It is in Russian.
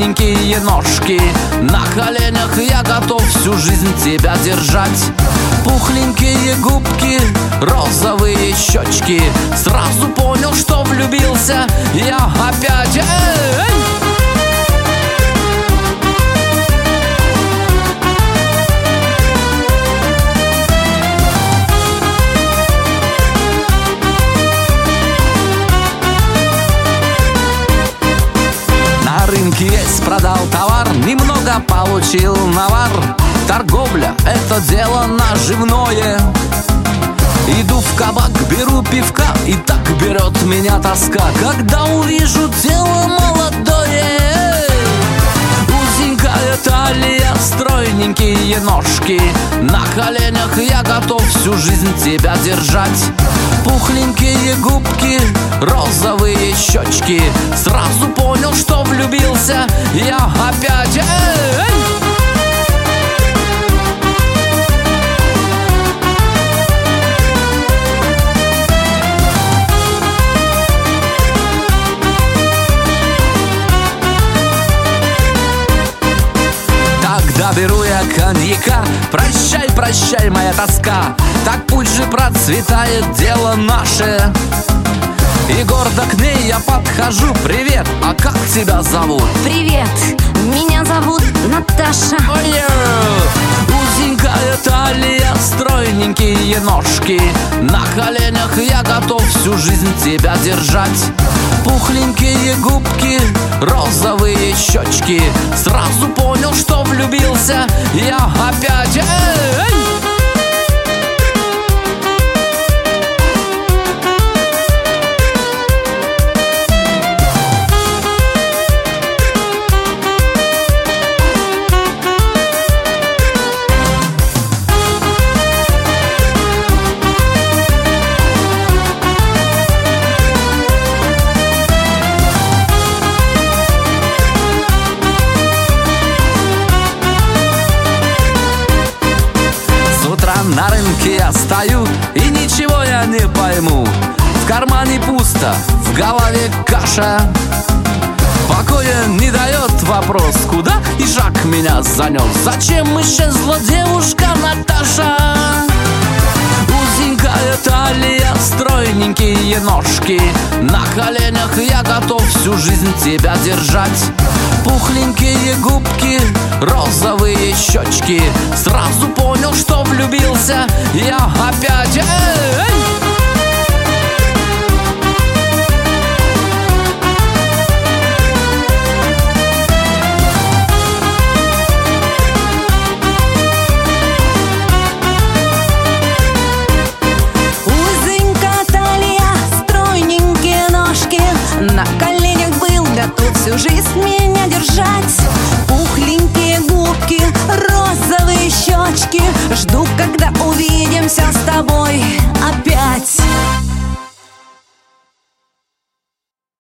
стройненькие ножки. На коленях я готов всю жизнь тебя держать. Пухленькие губки, розовые щечки. Сразу понял, что влюбился я опять. На рынке есть, продал товар, немного получил навар. Торговля — это дело наживное. Иду в кабак, беру пивка, и так берет меня тоска, когда увижу тело молодое. Узенькая талия, стройненькие ножки. На коленях я готов всю жизнь тебя держать. Пухленькие губки, розовые щечки. Сразу понял, что влюбился я опять. Тогда беру я коньяка. Прощай, прощай, моя тоска. Так пусть же процветает дело наше. И гордо к ней я подхожу. Привет, а как тебя зовут? Привет, меня зовут Наташа. Узенькая талия, стройненькие ножки. На коленях я готов всю жизнь тебя держать. Пухленькие губки, розовые щечки. Сразу понял, что влюбился я опять. На рынке я стою, и ничего я не пойму. В кармане пусто, в голове каша. Покоя не дает вопрос, куда и шаг меня занес. Зачем исчезла девушка Наташа? Узенькая талия, стройненькие ножки. На коленях я готов всю жизнь тебя держать. Пухленькие губки, розовые щечки. Сразу понял, что влюбился я опять. Узенькая талия, стройненькие ножки. На коленях был готов всю жизнь меня держать. Пухленькие губки, розовые щечки. Жду, когда увидимся с тобой опять.